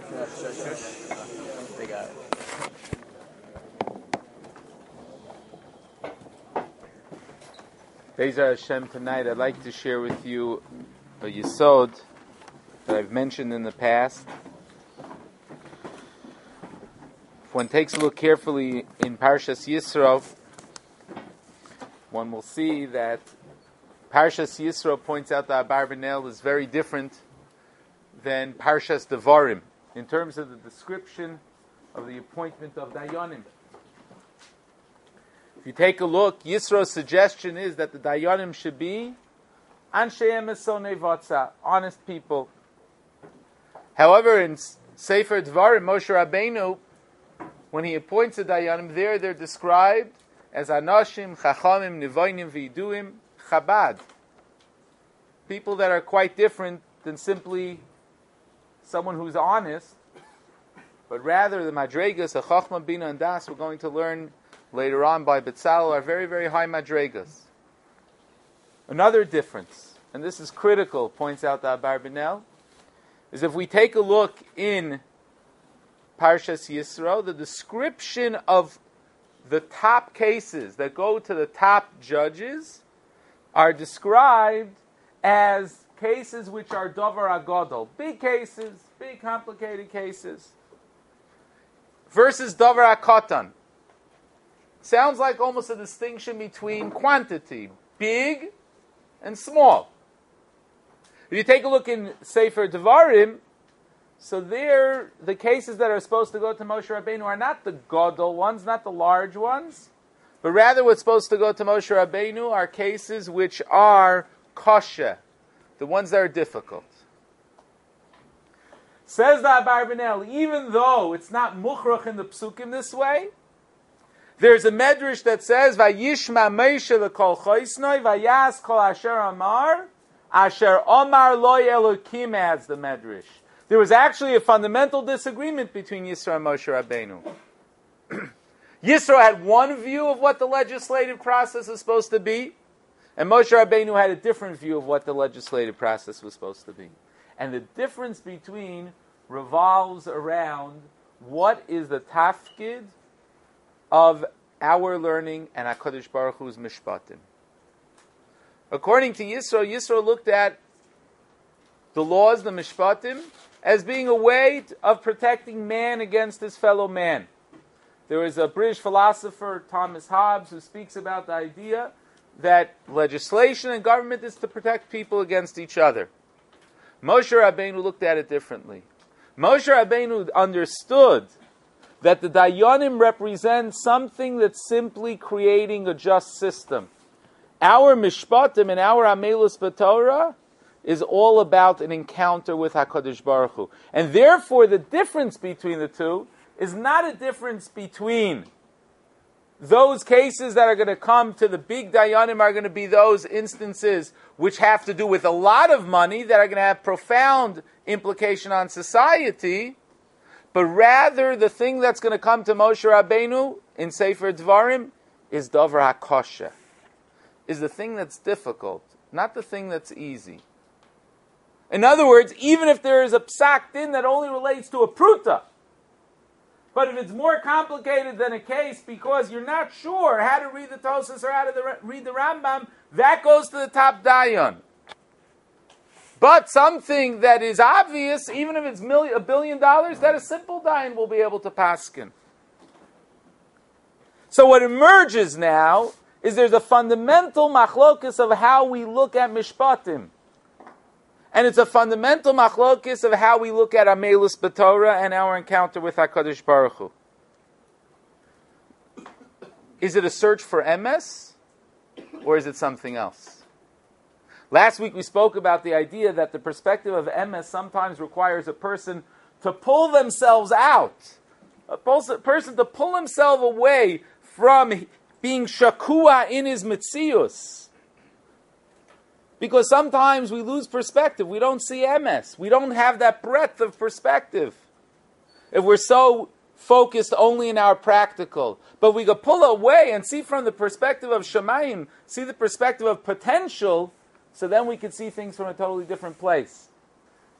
They got it. Be'ezras Hashem, tonight I'd like to share with you a yesod that I've mentioned in the past. If one takes a look carefully in Parshas Yisro, one will see that Parshas Yisro points out that Abarbanel is very different than Parshas Devarim in terms of the description of the appointment of Dayanim. If you take a look, Yisro's suggestion is that the Dayanim should be Anshe Emesonei Vatsa, honest people. However, in Sefer Devarim, Moshe Rabbeinu, when he appoints the Dayanim, they're described as Anashim, Chachamim, Nivoinim, V'iduim, Chabad. People that are quite different than simply someone who's honest, but rather the Madregas, the Chachma, Bina, and Das, we're going to learn later on by Betzalel, are very, very high Madregas. Another difference, and this is critical, points out the Abarbanel, is if we take a look in Parshas Yisro, the description of the top cases that go to the top judges are described as cases which are Dover Agadol, big cases, big complicated cases, versus Dover Akatan. Sounds like almost a distinction between quantity, big and small. If you take a look in Sefer Devarim, so there, the cases that are supposed to go to Moshe Rabbeinu are not the Gadol ones, not the large ones, but rather what's supposed to go to Moshe Rabbeinu are cases which are kosher, the ones that are difficult. Says the Abarbanel, even though it's not mukhrach in the psukim this way, there's a medrash that says, "Vayishma Moshe lekol choisnoi, vayas kol asher amar loy Elokim," adds the medrash. There was actually a fundamental disagreement between Yisro and Moshe Rabbeinu. Yisro had one view of what the legislative process is supposed to be, and Moshe Rabbeinu had a different view of what the legislative process was supposed to be. And the difference between revolves around what is the tafkid of our learning and HaKadosh Baruch Hu's mishpatim. According to Yisro, Yisro looked at the laws, the mishpatim, as being a way of protecting man against his fellow man. There is a British philosopher, Thomas Hobbes, who speaks about the idea that legislation and government is to protect people against each other. Moshe Rabbeinu looked at it differently. Moshe Rabbeinu understood that the Dayanim represent something that's simply creating a just system. Our Mishpatim and our Amelus B'Torah is all about an encounter with HaKadosh Baruch Hu. And therefore, the difference between the two is not a difference between those cases that are going to come to the big Dayanim are going to be those instances which have to do with a lot of money that are going to have profound implication on society, but rather the thing that's going to come to Moshe Rabbeinu in Sefer Devarim is Dover HaKosher, is the thing that's difficult, not the thing that's easy. In other words, even if there is a psak din that only relates to a pruta, but if it's more complicated than a case because you're not sure how to read the Tosas or how to read the Rambam, that goes to the top dayan. But something that is obvious, even if it's $1 billion, that a simple dayan will be able to paskin. So what emerges now is there's a fundamental machlokus of how we look at mishpatim. And it's a fundamental machlokis of how we look at Amelus B'Torah and our encounter with HaKadosh Baruch Hu. Is it a search for emes, or is it something else? Last week we spoke about the idea that the perspective of emes sometimes requires a person to pull themselves out, a person to pull himself away from being shakua in his mitzius. Because sometimes we lose perspective. We don't see emes. We don't have that breadth of perspective. If we're so focused only in our practical. But we could pull away and see from the perspective of Shemayim, see the perspective of potential, so then we could see things from a totally different place.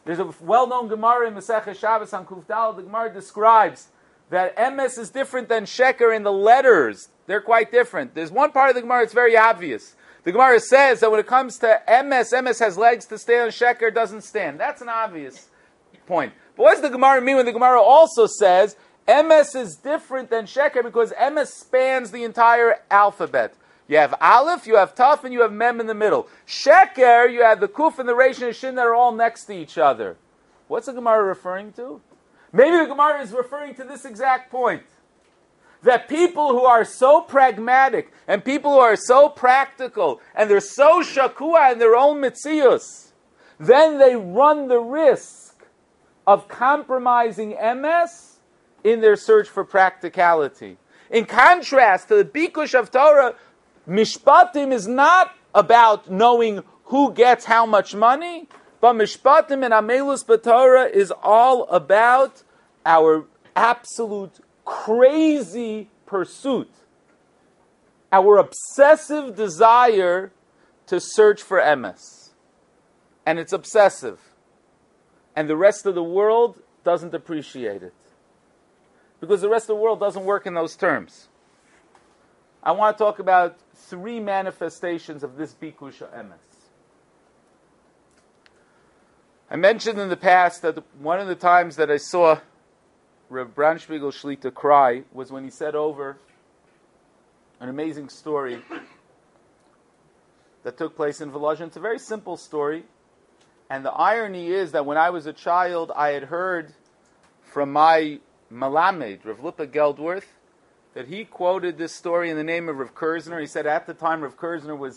There's a well-known Gemara in Masechah Shabbos on Kuf Daled. The Gemara describes that emes is different than sheker in the letters. They're quite different. There's one part of the Gemara that's very obvious. The Gemara says that when it comes to emes has legs to stand, sheker doesn't stand. That's an obvious point. But what does the Gemara mean when the Gemara also says emes is different than sheker because emes spans the entire alphabet? You have aleph, you have taf, and you have mem in the middle. Sheker, you have the kuf and the resh and the shin that are all next to each other. What's the Gemara referring to? Maybe the Gemara is referring to this exact point. That people who are so pragmatic, and people who are so practical, and they're so shakua in their own mitzius, then they run the risk of compromising emes in their search for practicality. In contrast to the bikush of Torah, Mishpatim is not about knowing who gets how much money, but Mishpatim and Amelus B'Torah is all about our absolute crazy pursuit, our obsessive desire to search for emes. And it's obsessive. And the rest of the world doesn't appreciate it. Because the rest of the world doesn't work in those terms. I want to talk about 3 manifestations of this bikush emes. I mentioned in the past that one of the times that I saw Reb Branspiegel Shlita cry was when he said over an amazing story that took place in Volozhin. It's a very simple story, and the irony is that when I was a child, I had heard from my Malamed, Rav Lipa Geldworth, that he quoted this story in the name of Rav Kerzner. He said at the time Rav Kerzner was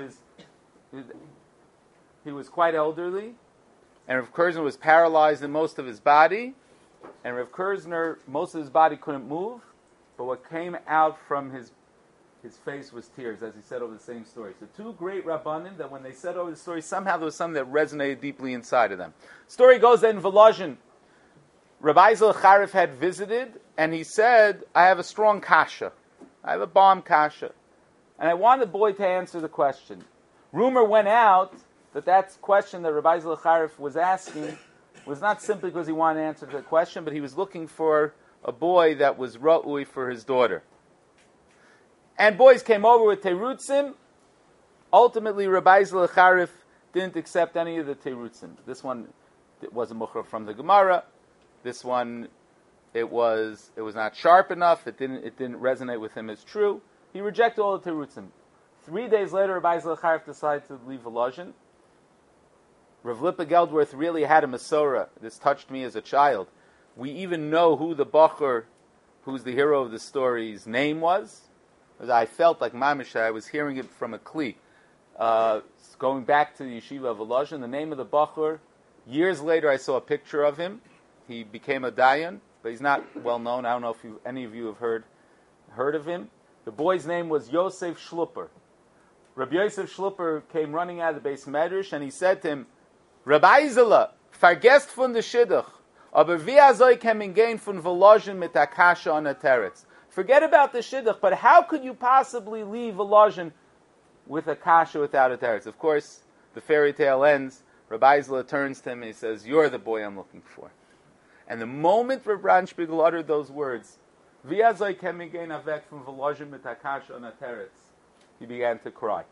he was quite elderly, and Rav Kerzner was paralyzed in most of his body, and Rav Kerzner, most of his body couldn't move, but what came out from his face was tears, as he said over the same story. So 2 great Rabbanim that when they said over the story, somehow there was something that resonated deeply inside of them. The story goes that in Volozhin, Rabbi Ezel Charif had visited, and he said, I have a strong kasha. I have a bomb kasha. And I want the boy to answer the question. Rumor went out that question that Rabbi Ezel Charif was asking was not simply because he wanted to answer the question, but he was looking for a boy that was ra'ui for his daughter. And boys came over with terutzim. Ultimately, Rabbi Ezel Charif didn't accept any of the terutzim. This one was a mukhra from the Gemara. This one, it was not sharp enough. It didn't resonate with him as true. He rejected all the terutzim. 3 days later, Rabbi Ezel Charif decided to leave Volozhin. Rav Lipa Geldworth really had a Masorah. This touched me as a child. We even know who the Bachur, who's the hero of the story's name was. I felt like mamish, I was hearing it from a kli. Going back to the yeshiva of Volozhin, the name of the Bachur, years later I saw a picture of him. He became a dayan, but he's not well known. I don't know if any of you have heard of him. The boy's name was Yosef Shluper. Rabbi Yosef Shluper came running out of the Beis Medrash, and he said to him, Rabbi Ezel, vergesst von der Shidduch, aber wie soll ich gehen von Volozhin mit der Kasha on a teretz? Forget about the Shidduch, but how could you possibly leave Volozhin with a Kasha without a teretz? Of course, the fairy tale ends. Rabbi Ezel turns to him and he says, you're the boy I'm looking for. And the moment Rav Branspiegel uttered those words, wie soll ich gehen weg von Volozhin mit der Kasha on a teretz, he began to cry.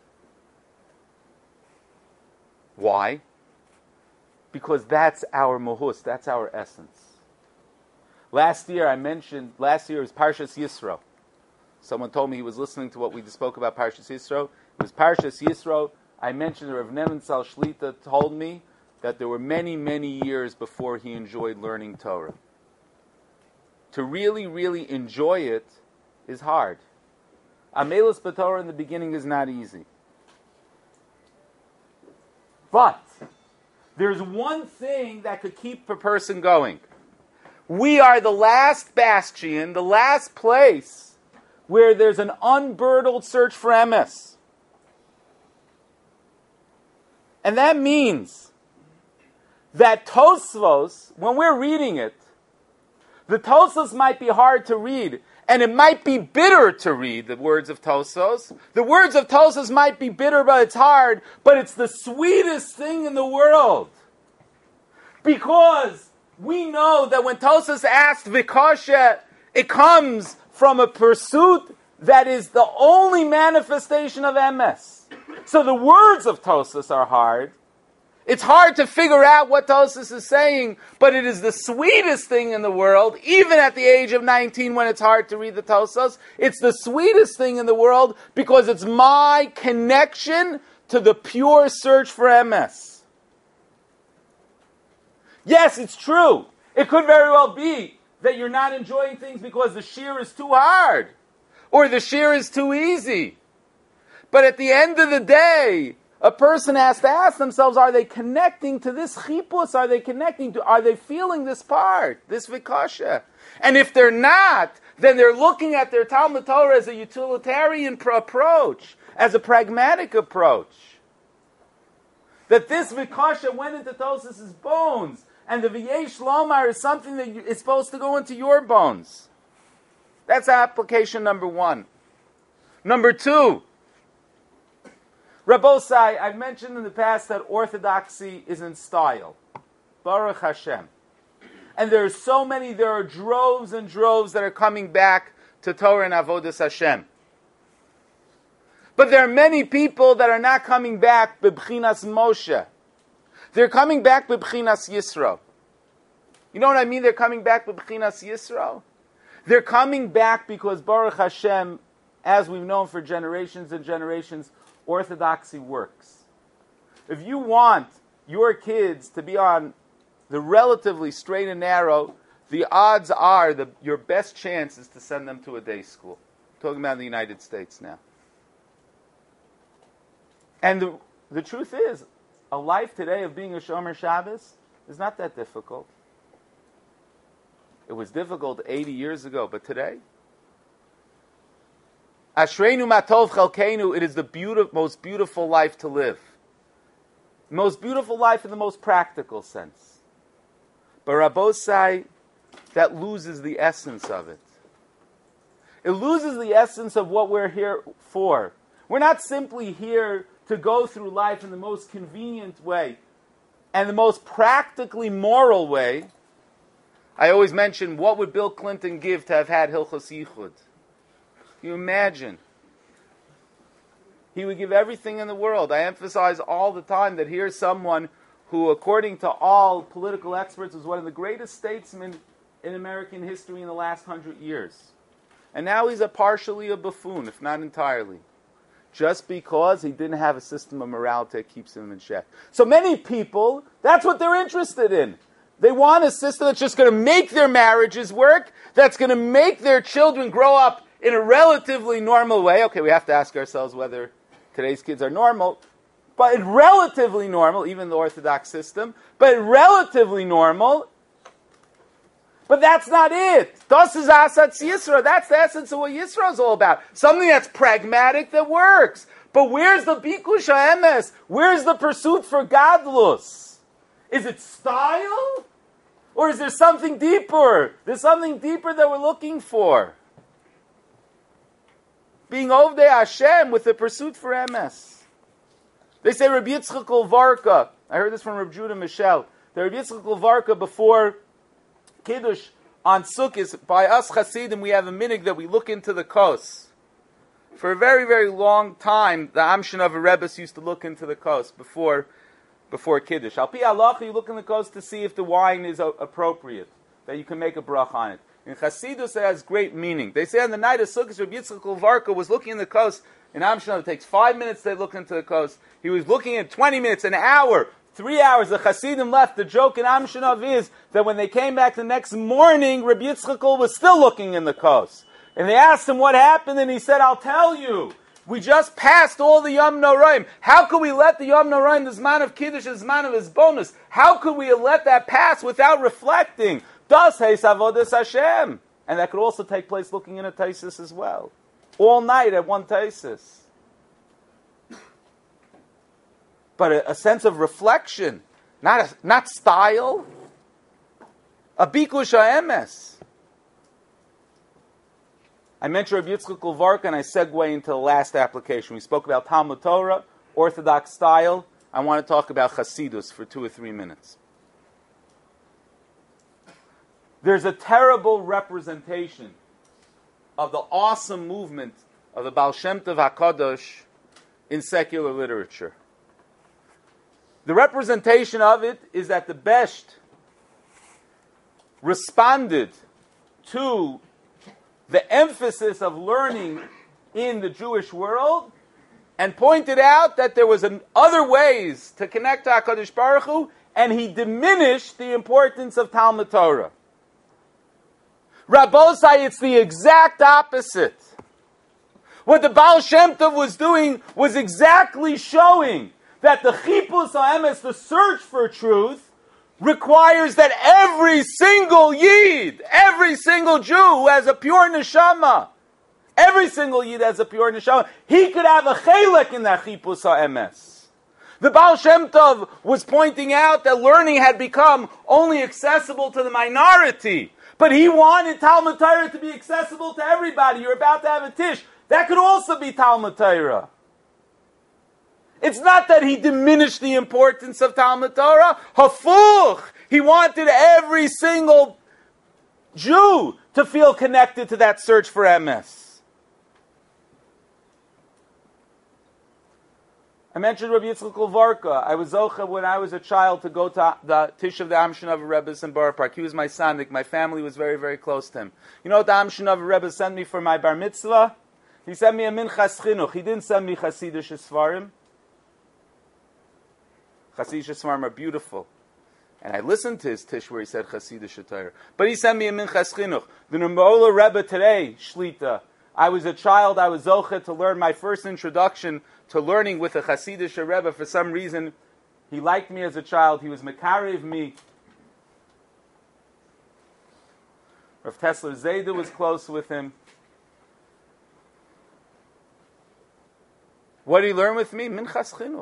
Why? Because that's our mohus, that's our essence. Last year was Parshas Yisro. Someone told me he was listening to what we spoke about Parshas Yisro. It was Parshas Yisro. I mentioned Rav Nebenzahl Shlita told me that there were many, many years before he enjoyed learning Torah. To really, really enjoy it is hard. Amelus B'Torah in the beginning is not easy. But there's one thing that could keep a person going. We are the last bastion, the last place where there's an unbridled search for emes. And that means that Tosfos, when we're reading it, the Tosfos might be hard to read, and it might be bitter to read the words of Tosfos. The words of Tosfos might be bitter, but it's hard, but it's the sweetest thing in the world. Because we know that when Tosas asked Vikasha, it comes from a pursuit that is the only manifestation of MS. So the words of Tosas are hard. It's hard to figure out what Tosas is saying, but it is the sweetest thing in the world, even at the age of 19 when it's hard to read the Tosas. It's the sweetest thing in the world because it's my connection to the pure search for MS. Yes, it's true. It could very well be that you're not enjoying things because the shir is too hard or the shir is too easy. But at the end of the day, a person has to ask themselves, are they connecting to this chipus? Are they feeling this part, this vikasha? And if they're not, then they're looking at their Talmud Torah as a utilitarian approach, as a pragmatic approach. That this vikasha went into Tosas' bones, and the v'yesh lomar is something that is supposed to go into your bones. That's application number one. Number two, Rabbosai, I've mentioned in the past that orthodoxy is in style. Baruch Hashem. And there are droves and droves that are coming back to Torah and Avodas Hashem. But there are many people that are not coming back b'bchinas Moshe. They're coming back b'bchinas Yisro. You know what I mean? They're coming back b'bchinas Yisro. They're coming back because Baruch Hashem, as we've known for generations and generations, orthodoxy works. If you want your kids to be on the relatively straight and narrow, the odds are your best chance is to send them to a day school. I'm talking about the United States now. And the truth is, a life today of being a Shomer Shabbos is not that difficult. It was difficult 80 years ago, but today, Ashreinu matov chalkeinu, it is the most beautiful life to live. Most beautiful life in the most practical sense. But Rabbosai, that loses the essence of it. It loses the essence of what we're here for. We're not simply here to go through life in the most convenient way and the most practically moral way. I always mention, what would Bill Clinton give to have had Hilchos Yichud? You imagine. He would give everything in the world. I emphasize all the time that here's someone who, according to all political experts, was one of the greatest statesmen in American history in the last 100 years. And now he's partially a buffoon, if not entirely. Just because he didn't have a system of morality that keeps him in check. So many people, that's what they're interested in. They want a system that's just going to make their marriages work, that's going to make their children grow up in a relatively normal way. Okay, we have to ask ourselves whether today's kids are normal, but relatively normal, even the Orthodox system, but relatively normal. But that's not it. Das is Asatz Yisro. That's the essence of what Yisro is all about. Something that's pragmatic that works. But where's the Bikush HaEmes? Where's the pursuit for Gadlus? Is it style? Or is there something deeper? There's something deeper that we're looking for. Being Ovdei Hashem with the pursuit for MS. They say Rabbi Yitzchak Varka. I heard this from Rabbi Judah Michel. The Rabbi Yitzchak Varka before Kiddush on Sukkot, by us Hasidim, we have a minhag that we look into the kos. For a very, very long time, the Amshin of a Rebbe used to look into the kos before Kiddush. Al Pi Halacha, you look in the kos to see if the wine is appropriate, that you can make a brach on it. In Chasidus, it has great meaning. They say on the night of Sukkot, Rabbi Yitzchak Varka was looking in the kos. In Amshin, it takes 5 minutes to look into the kos. He was looking at 20 minutes, an hour, 3 hours. The Hasidim left. The joke in Amshinov is that when they came back the next morning, Rabbi Yitzchak was still looking in the kos. And they asked him what happened, and he said, I'll tell you. We just passed all the Yom Noraim. How could we let the Yom Noraim, the Zman of Kiddush, the Zman of his bonus, how could we let that pass without reflecting? Das heis avodas Hashem. And that could also take place looking in a Taisis as well. All night at one Taisis. But a sense of reflection, not style. A bikush ha'emes. I mentioned Rabbi Yitzchak Varka, and I segue into the last application. We spoke about Talmud Torah, Orthodox style. I want to talk about Chasidus for 2 or 3 minutes. There's a terrible representation of the awesome movement of the Baal Shem Tov HaKadosh in secular literature. The representation of it is that the Besht responded to the emphasis of learning in the Jewish world and pointed out that there was other ways to connect to HaKadosh Baruch Hu, and he diminished the importance of Talmud Torah. Rabbosai, it's the exact opposite. What the Baal Shem Tov was doing was exactly showing that the Chipus HaEmes, the search for truth, requires that every single Yid, every single Jew who has a pure neshama, every single Yid has a pure neshama, he could have a chelek in that Chipus HaEmes. The Baal Shem Tov was pointing out that learning had become only accessible to the minority, but he wanted Talmud Torah to be accessible to everybody. You're about to have a tish. That could also be Talmud Torah. It's not that he diminished the importance of Talmud Torah. Hafuch! He wanted every single Jew to feel connected to that search for emes. I mentioned Rabbi Yitzchak Levarka. I was zocha when I was a child to go to the Tish of the Amshinav Rebbe in Borough Park. He was my sandik. My family was very, very close to him. You know what the Amshinav Rebbe sent me for my bar mitzvah? He sent me a minchas chinuch. He didn't send me Hasidish Sfarim. Hasidish Sfarim are beautiful. And I listened to his Tish where he said Hasidish Torah. But he sent me a minchas chinuch. The Nemola Rebbe today, Shlita. I was a child, I was zocha to learn my first introduction to learning with a Hasidish Rebbe. For some reason, he liked me as a child. He was mekarev me. Rav Tesler Zayda was close with him. What did he learn with me? Minchas Chinuch.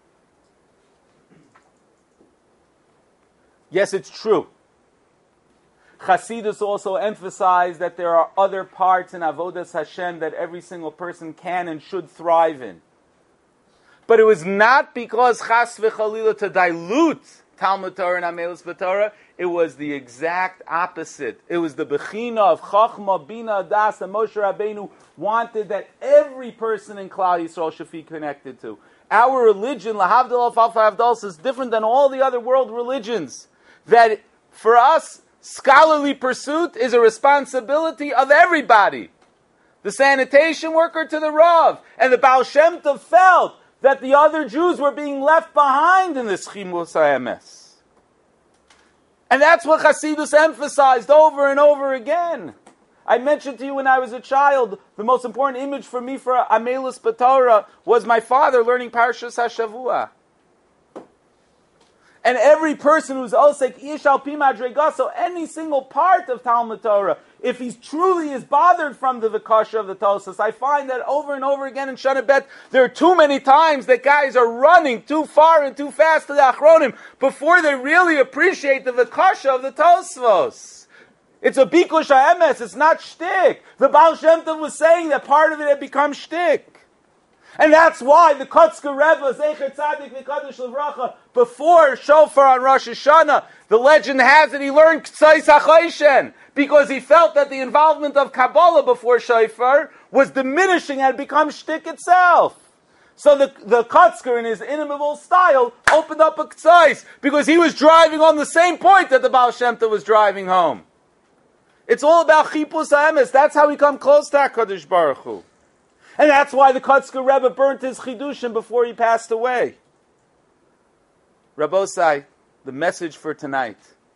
Yes, it's true. Chassidus also emphasized that there are other parts in Avodas Hashem that every single person can and should thrive in. But it was not because Chas v'Chalila to dilute Talmud Torah and Amelis B'Torah. It was the exact opposite. It was the Bechina of Chachma, Bina, Das, and Moshe Rabbeinu wanted that every person in Klal Yisrael should be connected to. Our religion, Lahavdil Alfa Havdalos, is different than all the other world religions. That for us, scholarly pursuit is a responsibility of everybody. The sanitation worker to the Rav. And the Baal Shem Tov felt that the other Jews were being left behind in this Chimus HaEmes. And that's what Hasidus emphasized over and over again. I mentioned to you when I was a child, the most important image for me for Amelis B'Torah was my father learning Parshas HaShavua. And every person who's osek ish al pi madrega, so any single part of Talmud Torah, if he truly is bothered from the vikasha of the Tosas, I find that over and over again in Shana Bet, there are too many times that guys are running too far and too fast to the Achronim before they really appreciate the vikasha of the Tosfos. It's a bikush ha'emes, it's not shtick. The Baal Shem Tov was saying that part of it had become shtick. And that's why the Kotzker Rebbe, Zecher Tzadik V'Kadosh L'Vracha, before Shofar on Rosh Hashanah, the legend has it, he learned K'tzais HaChayshen, because he felt that the involvement of Kabbalah before Shofar was diminishing and had become shtick itself. So the Kotzker, in his inimitable style, opened up a K'tzais, because he was driving on the same point that the Baal Shem Tov was driving home. It's all about Chipus HaEmes. That's how we come close to HaKadosh Baruch Hu. And that's why the Kotzker Rebbe burnt his Chidushim before he passed away. Rabbosai, the message for tonight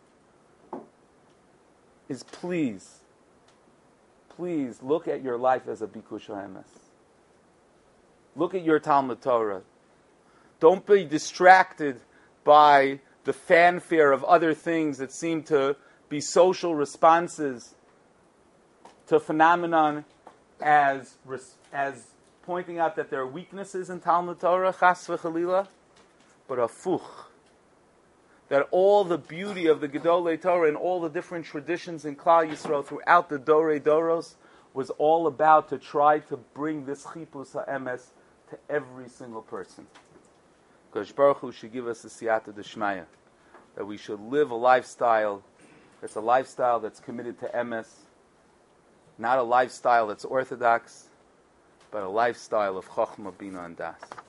is please look at your life as a Bikush HaEmes. Look at your Talmud Torah. Don't be distracted by the fanfare of other things that seem to be social responses to phenomenon as pointing out that there are weaknesses in Talmud Torah, chas v'chalila, but afuch. That all the beauty of the Gedolei Torah and all the different traditions in Klal Yisrael throughout the Dorei Doros was all about to try to bring this Chipus HaEmes to every single person. Kodesh Baruch Hu should give us a siyata d'shmaya, that we should live a lifestyle It's a lifestyle that's committed to emes, not a lifestyle that's orthodox, but a lifestyle of chokhmah, bina, and das.